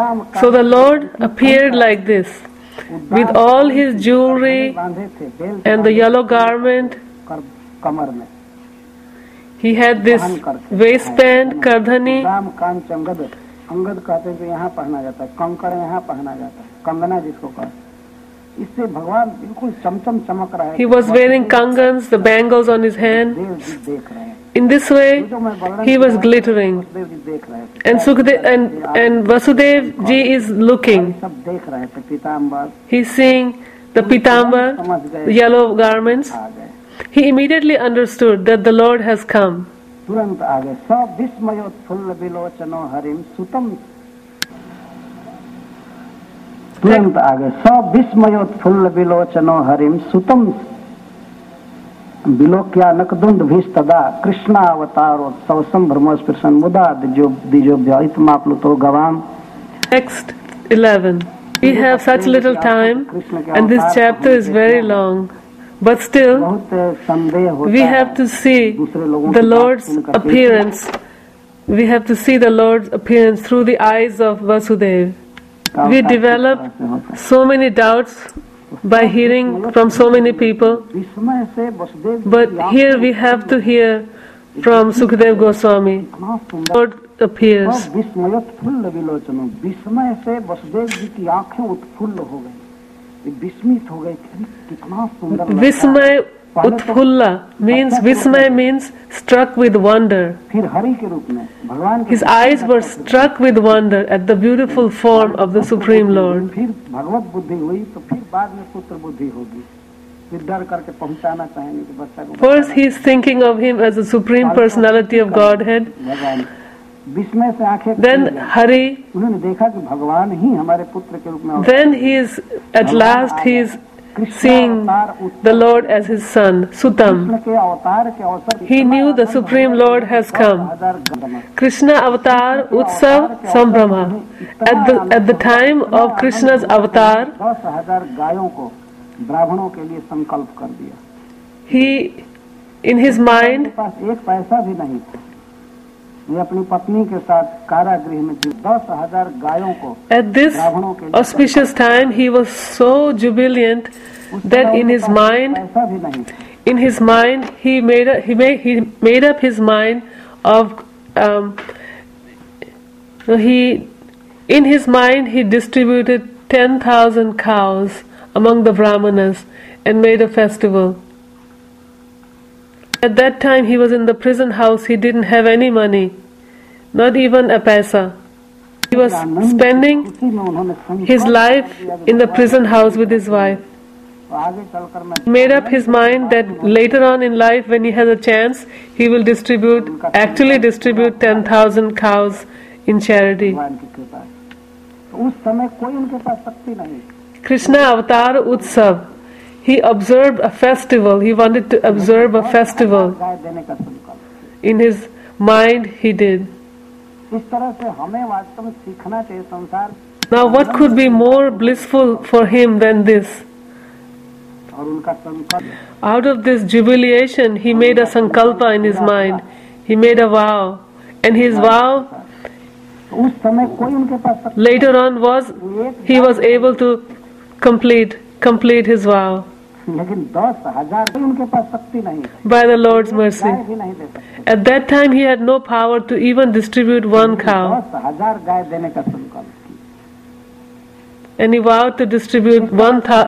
So the Lord appeared like this, with all his jewelry and the yellow garment. He had this waistband, kardhani. Angad कहते हैं कि यहाँ पहना जाता है, कंकड़ यहाँ पहना जाता है, कंगना जिसको कहते हैं। इससे भगवान बिल्कुल चमचम चमक रहा है। He was wearing kangans, the bangles on his hand. देख रहे हैं। In this way, he was glittering. And Sukadev and Vasudev ji is looking. He's seeing the pitambar, the yellow garments. He immediately understood that the Lord has come. तुरंत आगे सब विस्मयोत्फुल्ल विलोचनो हरिम सुतम। तुरंत आगे सब विस्मयोत्फुल्ल विलोचनो हरिम सुतम विलोक्यानकदुंड भीस्तदा कृष्णावतारोत्सव संभ्रमस्पृशन मुदा दिजोभ्यमाप्लुतो गवाम। Text 11. We have such little time and this chapter is very long. But still, we have to see the Lord's appearance. We have to see the Lord's appearance through the eyes of Vasudev. We develop so many doubts by hearing from so many people. But here we have to hear from Sukadev Goswami. Lord appears. Vismay Utfulla means Vismay means struck with wonder. His eyes were struck with wonder at the beautiful form of the Supreme Lord. First he is thinking of him as the Supreme Personality of Godhead. Then Hari. Then he is at last he is seeing the Lord as his son, Sutam. He knew the Supreme Lord has come. Krishna Avatar Utsav Sambhrama. At the time of Krishna's avatar, he, in his mind, at this auspicious time he was so jubilant that in his mind he made up his mind of he distributed 10,000 cows among the Brahmanas and made a festival. At that time he was in the prison house. He didn't have any money, not even a paisa. He was spending his life in the prison house with his wife. He made up his mind that later on in life, when he has a chance, he will actually distribute 10,000 cows in charity. Krishna Avatar Utsav. He observed a festival. He wanted to observe a festival. In his mind he did. Now what could be more blissful for him than this? Out of this jubilation he made a sankalpa in his mind. He made a vow. And his vow later on he was able to complete his vow. By the Lord's mercy. At that time he had no power to even distribute one cow. And he vowed to distribute